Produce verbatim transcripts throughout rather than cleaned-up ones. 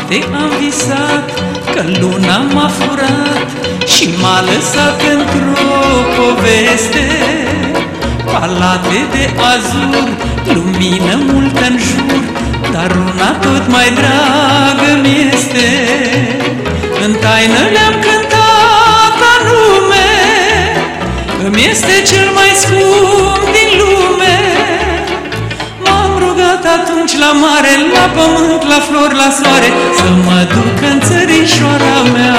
noapte am visat că luna m-a furat și m-a lăsat într-o poveste. Palate de azur, lumină multă în jur, dar una tot mai dragă mi-este. În taină le-am cântat anume, îmi este cel mai scump din lume. M-am rugat atunci la mare, la pământ, la flori, la soare, să mă duc în țărișoara mea.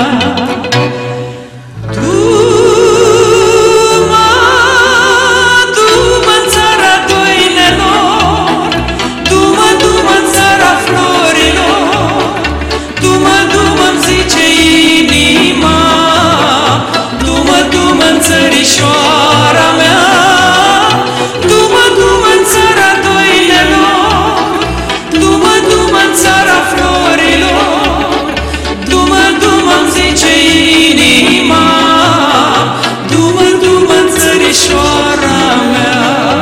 Țărișoara mea, du-mă, du-mă în țara doinelor, du-mă, du-mă în țara florilor, du-mă, du-mă-mi zice inima, du-mă, du-mă în țărișoara mea.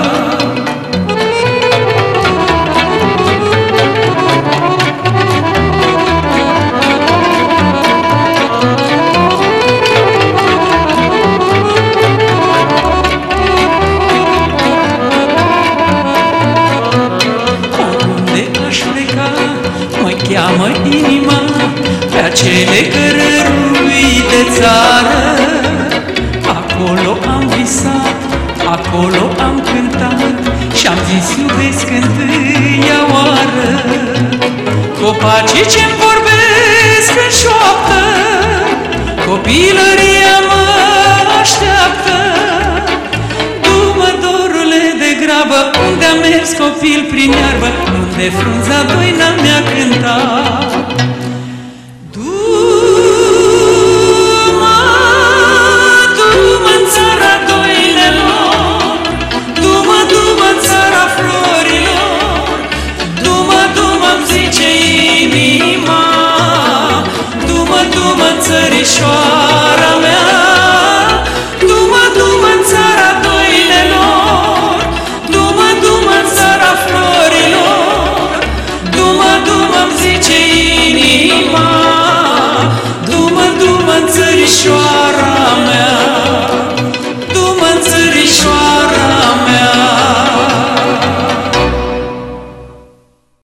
Cheamă inima pe acele cărărui de țară. Acolo am visat, acolo am cântat și-am zis iubesc întâia oară. Copacii ce-mi vorbesc în șoaptă, copilăria mă așteaptă. Du-mă, dorule, de grabă, unde a mers copil prin iarbă, unde frunza doina mi-a cântat. Du-mă, du-mă în țara doinelor, du-mă, du-mă în țara florilor, du-mă, du-mă-mi zice inima, du-mă, du-mă în țărișoara mea.